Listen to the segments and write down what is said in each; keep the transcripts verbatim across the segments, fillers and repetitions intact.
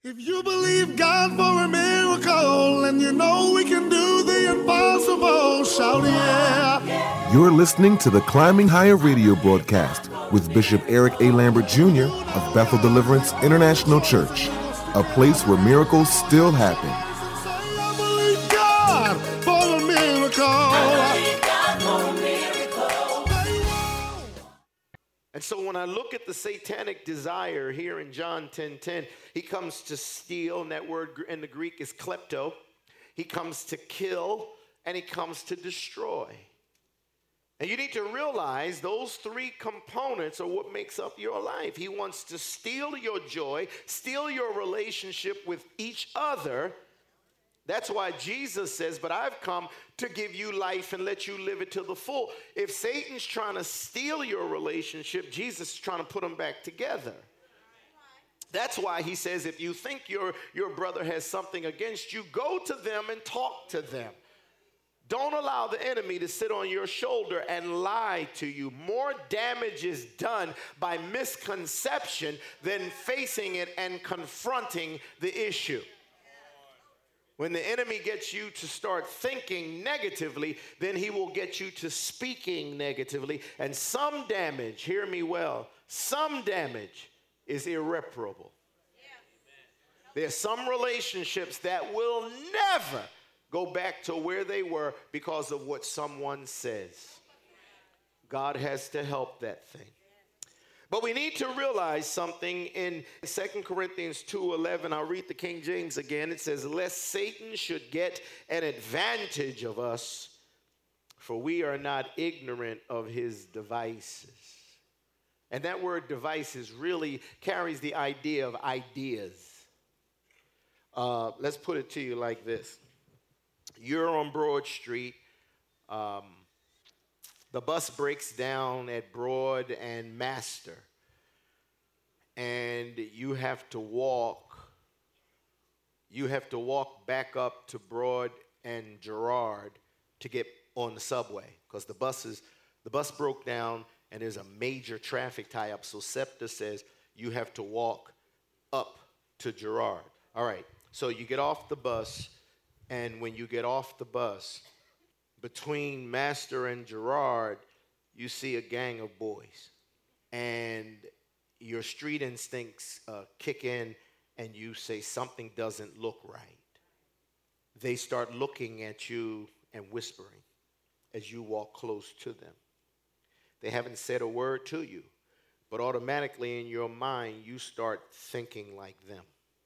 If you believe God for a miracle and you know we can do the impossible, shout yeah. You're listening to the Climbing Higher radio broadcast with Bishop Eric A. Lambert Junior of Bethel Deliverance International Church, a place where miracles still happen. I believe God for a miracle. I believe God for a miracle. And so when I look at the satanic desire here in John ten ten, he comes to steal, and that word in the Greek is klepto. He comes to kill, and he comes to destroy. And you need to realize those three components are what makes up your life. He wants to steal your joy, steal your relationship with each other. That's why Jesus says, but I've come to give you life and let you live it to the full. If Satan's trying to steal your relationship, Jesus is trying to put them back together. That's why he says, if you think your, your brother has something against you, go to them and talk to them. Don't allow the enemy to sit on your shoulder and lie to you. More damage is done by misconception than facing it and confronting the issue. When the enemy gets you to start thinking negatively, then he will get you to speaking negatively. And some damage, hear me well, some damage is irreparable. There's some relationships that will never go back to where they were because of what someone says. God has to help that thing. But we need to realize something in Second Corinthians two eleven. I'll read the King James again. It says, lest Satan should get an advantage of us, for we are not ignorant of his devices. And that word devices really carries the idea of ideas. Uh, let's put it to you like this. You're on Broad Street. Um, The bus breaks down at Broad and Master, and you have to walk, you have to walk back up to Broad and Girard to get on the subway, because the buses, the bus broke down and there's a major traffic tie-up. So SEPTA says you have to walk up to Girard. All right, so you get off the bus, and when you get off the bus, between Master and Girard, you see a gang of boys. And your street instincts uh, kick in, and you say something doesn't look right. They start looking at you and whispering as you walk close to them. They haven't said a word to you, but automatically in your mind, you start thinking like them.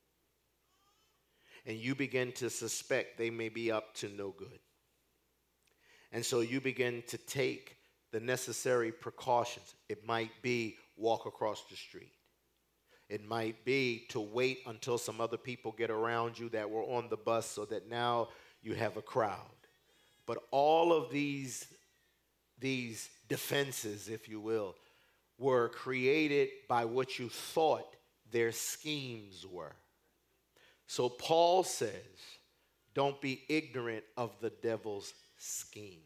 And you begin to suspect they may be up to no good. And so you begin to take the necessary precautions. It might be walk across the street. It might be to wait until some other people get around you that were on the bus so that now you have a crowd. But all of these, these defenses, if you will, were created by what you thought their schemes were. So Paul says, don't be ignorant of the devil's schemes.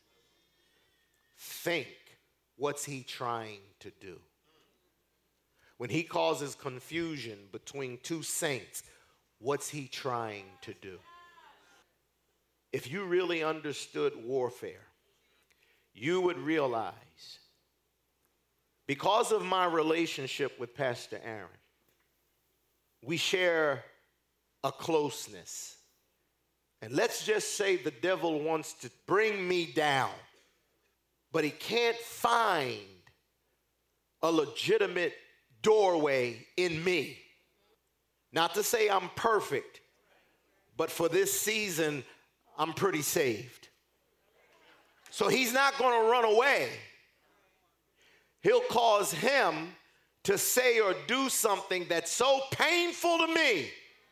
Think, what's he trying to do? When he causes confusion between two saints, what's he trying to do? If you really understood warfare, you would realize, because of my relationship with Pastor Aaron, we share a closeness. And let's just say the devil wants to bring me down, but he can't find a legitimate doorway in me. Not to say I'm perfect, but for this season, I'm pretty saved. So he's not going to run away. He'll cause him to say or do something that's so painful to me,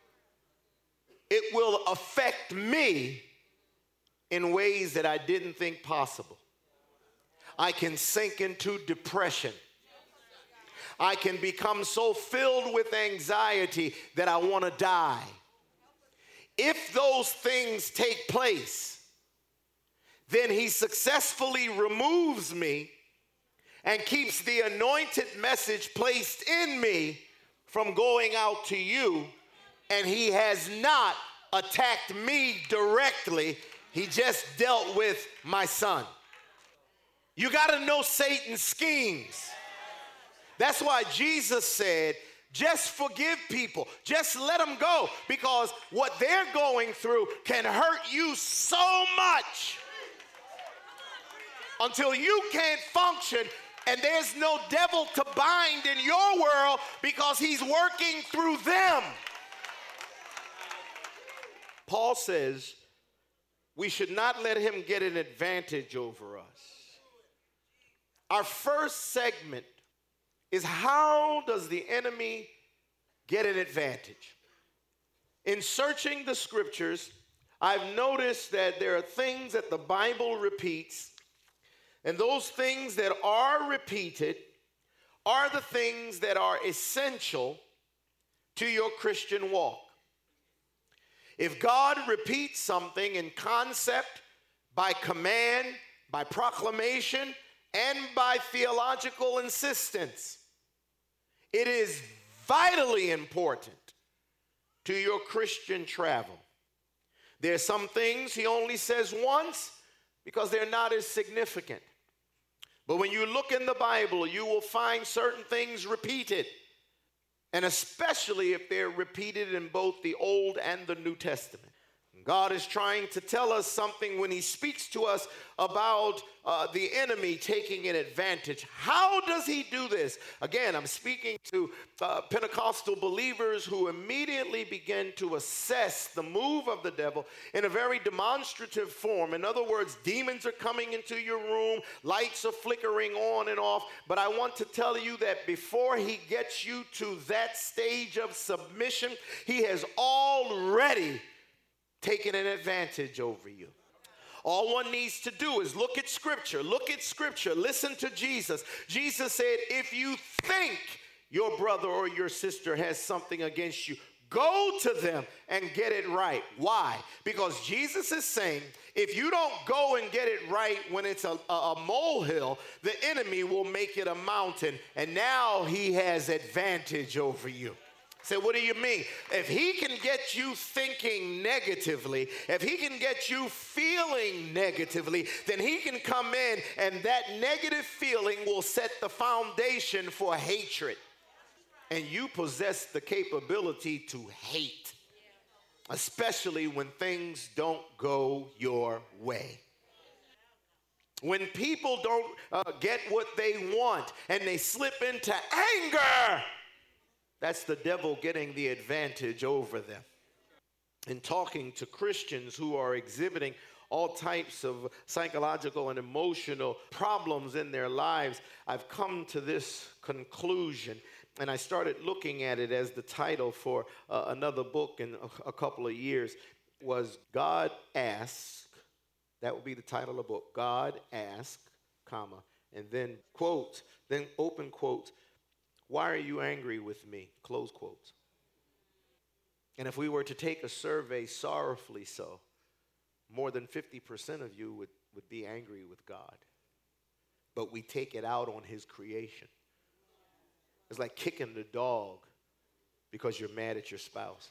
it will affect me in ways that I didn't think possible. I can sink into depression. I can become so filled with anxiety that I want to die. If those things take place, then he successfully removes me and keeps the anointed message placed in me from going out to you and he has not attacked me directly. He just dealt with my son. You got to know Satan's schemes. That's why Jesus said, just forgive people. Just let them go, because what they're going through can hurt you so much until you can't function, and there's no devil to bind in your world because he's working through them. Paul says we should not let him get an advantage over us. Our first segment is, how does the enemy get an advantage? In searching the scriptures, I've noticed that there are things that the Bible repeats, and those things that are repeated are the things that are essential to your Christian walk. If God repeats something in concept, by command, by proclamation, and by theological insistence, it is vitally important to your Christian travel. There are some things he only says once because they're not as significant. But when you look in the Bible, you will find certain things repeated, and especially if they're repeated in both the Old and the New Testament. God is trying to tell us something when he speaks to us about uh, the enemy taking an advantage. How does he do this? Again, I'm speaking to uh, Pentecostal believers who immediately begin to assess the move of the devil in a very demonstrative form. In other words, demons are coming into your room, lights are flickering on and off. But I want to tell you that before he gets you to that stage of submission, he has already taking an advantage over you. All one needs to do is look at scripture, look at scripture, listen to Jesus. Jesus said, if you think your brother or your sister has something against you, go to them and get it right. Why? Because Jesus is saying, if you don't go and get it right when it's a, a, a molehill, the enemy will make it a mountain, and now he has advantage over you. Say, what do you mean? If he can get you thinking negatively, if he can get you feeling negatively, then he can come in, and that negative feeling will set the foundation for hatred. And you possess the capability to hate, especially when things don't go your way. When people don't uh, get what they want and they slip into anger, that's the devil getting the advantage over them. In talking to Christians who are exhibiting all types of psychological and emotional problems in their lives, I've come to this conclusion, and I started looking at it as the title for uh, another book in a, a couple of years, was God Ask. That would be the title of the book, God Ask, comma, and then quote, then open quote, why are you angry with me? Close quotes. And if we were to take a survey, sorrowfully so, more than fifty percent of you would, would be angry with God. But we take it out on his creation. It's like kicking the dog because you're mad at your spouse.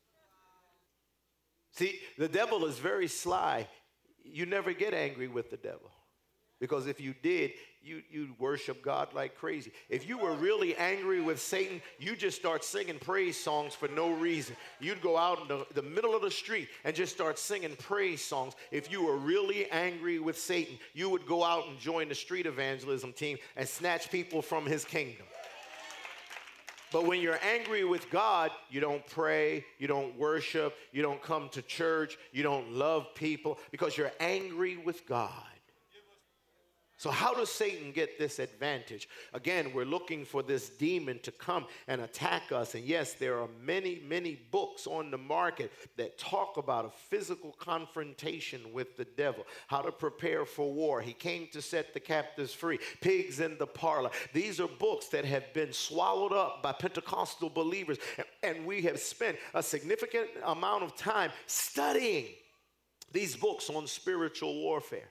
See, the devil is very sly. You never get angry with the devil. Because if you did, you, you'd worship God like crazy. If you were really angry with Satan, you just start singing praise songs for no reason. You'd go out in the, the middle of the street and just start singing praise songs. If you were really angry with Satan, you would go out and join the street evangelism team and snatch people from his kingdom. But when you're angry with God, you don't pray, you don't worship, you don't come to church, you don't love people because you're angry with God. So how does Satan get this advantage? Again, we're looking for this demon to come and attack us. And yes, there are many, many books on the market that talk about a physical confrontation with the devil, how to prepare for war. He came to set the captives free, pigs in the parlor. These are books that have been swallowed up by Pentecostal believers. And we have spent a significant amount of time studying these books on spiritual warfare.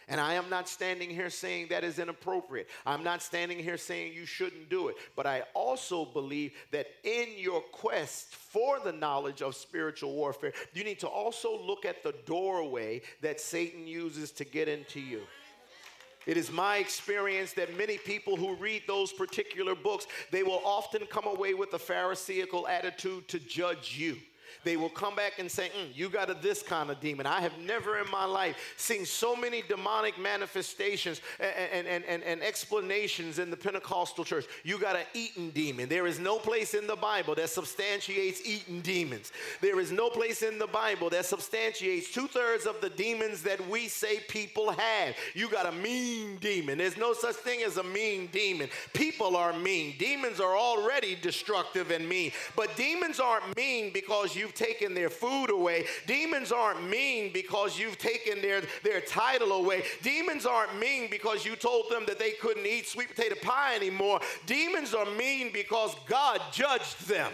And I am not standing here saying that is inappropriate. I'm not standing here saying you shouldn't do it. But I also believe that in your quest for the knowledge of spiritual warfare, you need to also look at the doorway that Satan uses to get into you. It is my experience that many people who read those particular books, they will often come away with a Pharisaical attitude to judge you. They will come back and say, mm, you got a this kind of demon. I have never in my life seen so many demonic manifestations and, and, and, and explanations in the Pentecostal church. You got an eating demon. There is no place in the Bible that substantiates eating demons. There is no place in the Bible that substantiates two-thirds of the demons that we say people have. You got a mean demon. There's no such thing as a mean demon. People are mean. Demons are already destructive and mean. But demons aren't mean because you've taken their food away. Demons aren't mean because you've taken their, their title away. Demons aren't mean because you told them that they couldn't eat sweet potato pie anymore. Demons are mean because God judged them.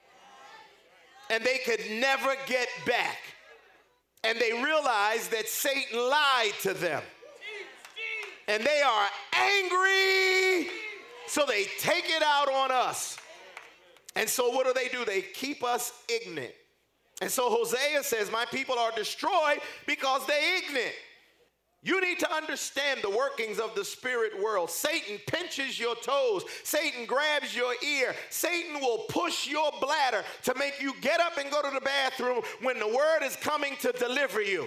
And they could never get back. And they realized that Satan lied to them. And they are angry, so they take it out on us. And so what do they do? They keep us ignorant. And so Hosea says, my people are destroyed because they're ignorant. You need to understand the workings of the spirit world. Satan pinches your toes. Satan grabs your ear. Satan will push your bladder to make you get up and go to the bathroom when the word is coming to deliver you.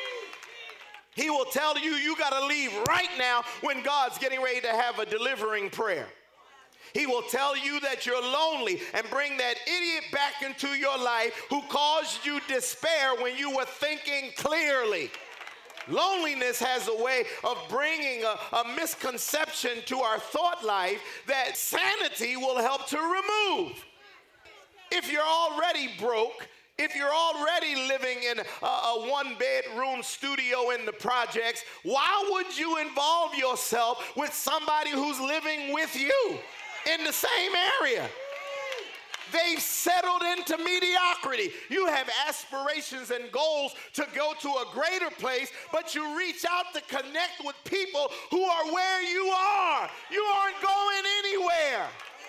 He will tell you, you got to leave right now when God's getting ready to have a delivering prayer. He will tell you that you're lonely and bring that idiot back into your life who caused you despair when you were thinking clearly. Loneliness has a way of bringing a, a misconception to our thought life that sanity will help to remove. If you're already broke, if you're already living in a, a one-bedroom studio in the projects, why would you involve yourself with somebody who's living with you in the same area? They've settled into mediocrity. You have aspirations and goals to go to a greater place, but you reach out to connect with people who are where you are. You aren't going anywhere.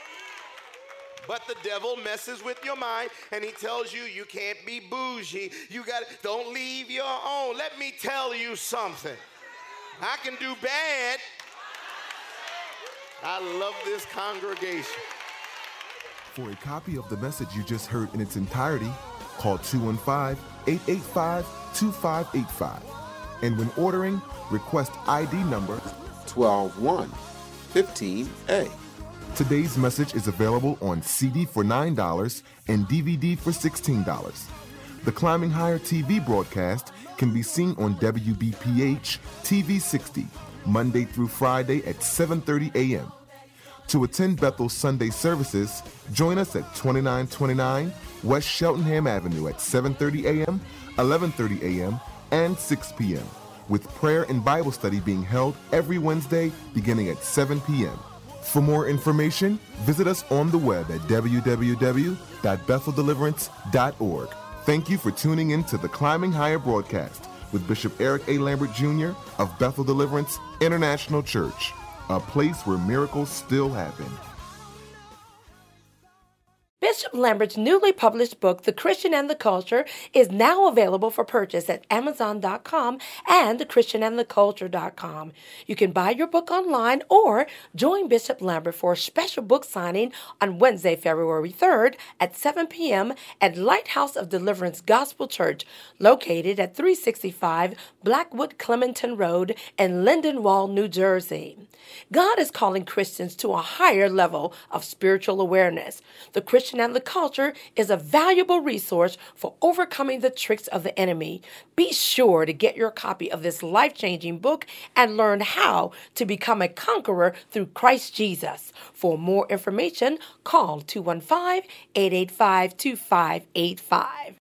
But the devil messes with your mind, and he tells you you can't be bougie. You got don't leave your own. Let me tell you something. I can do bad. I love this congregation. For a copy of the message you just heard in its entirety, call two one five, eight eight five, two five eight five. And when ordering, request I D number twelve one fifteen A. Today's message is available on C D for nine dollars and D V D for sixteen dollars. The Climbing Higher T V broadcast can be seen on W B P H T V sixty, Monday through Friday at seven thirty a.m. To attend Bethel's Sunday services, join us at twenty-nine twenty-nine West Cheltenham Avenue at seven thirty a.m., eleven thirty a.m., and six p.m., with prayer and Bible study being held every Wednesday beginning at seven p.m. For more information, visit us on the web at w w w dot bethel deliverance dot org. Thank you for tuning in to the Climbing Higher broadcast with Bishop Eric A. Lambert Junior of Bethel Deliverance International Church, a place where miracles still happen. Bishop Lambert's newly published book, The Christian and the Culture, is now available for purchase at amazon dot com and the christian and the culture dot com. You can buy your book online or join Bishop Lambert for a special book signing on Wednesday, February third at seven p.m. at Lighthouse of Deliverance Gospel Church, located at three sixty-five Blackwood Clementon Road in Lindenwold, New Jersey. God is calling Christians to a higher level of spiritual awareness. The Christian and the Culture is a valuable resource for overcoming the tricks of the enemy. Be sure to get your copy of this life-changing book and learn how to become a conqueror through Christ Jesus. For more information, call two one five, eight eight five, two five eight five.